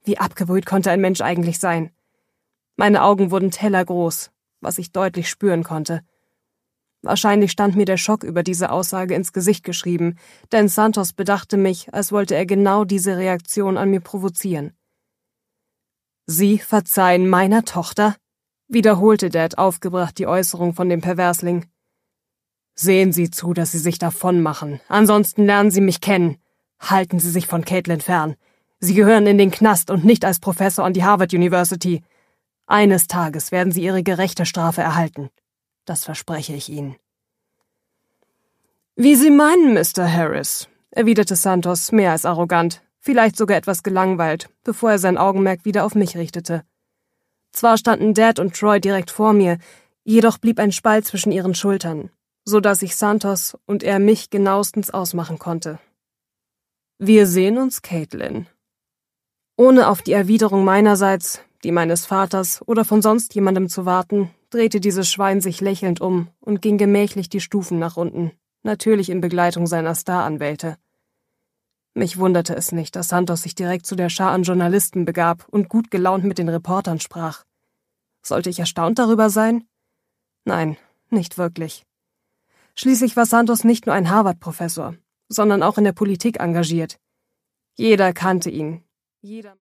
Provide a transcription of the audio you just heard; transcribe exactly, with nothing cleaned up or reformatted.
Wie abgebrüht konnte ein Mensch eigentlich sein? Meine Augen wurden tellergroß, was ich deutlich spüren konnte. Wahrscheinlich stand mir der Schock über diese Aussage ins Gesicht geschrieben, denn Santos bedachte mich, als wollte er genau diese Reaktion an mir provozieren. »Sie verzeihen meiner Tochter?« wiederholte Dad aufgebracht die Äußerung von dem Perversling. »Sehen Sie zu, dass Sie sich davonmachen, ansonsten lernen Sie mich kennen. Halten Sie sich von Caitlin fern. Sie gehören in den Knast und nicht als Professor an die Harvard University. Eines Tages werden Sie Ihre gerechte Strafe erhalten. Das verspreche ich Ihnen.« »Wie Sie meinen, Mister Harris«, erwiderte Santos mehr als arrogant, vielleicht sogar etwas gelangweilt, bevor er sein Augenmerk wieder auf mich richtete. Zwar standen Dad und Troy direkt vor mir, jedoch blieb ein Spalt zwischen ihren Schultern, so dass ich Santos und er mich genauestens ausmachen konnte. »Wir sehen uns, Caitlin.« Ohne auf die Erwiderung meinerseits, die meines Vaters oder von sonst jemandem zu warten, drehte dieses Schwein sich lächelnd um und ging gemächlich die Stufen nach unten, natürlich in Begleitung seiner Staranwälte. Mich wunderte es nicht, dass Santos sich direkt zu der Schar an Journalisten begab und gut gelaunt mit den Reportern sprach. Sollte ich erstaunt darüber sein? Nein, nicht wirklich. Schließlich war Santos nicht nur ein Harvard-Professor, sondern auch in der Politik engagiert. Jeder kannte ihn. Jeder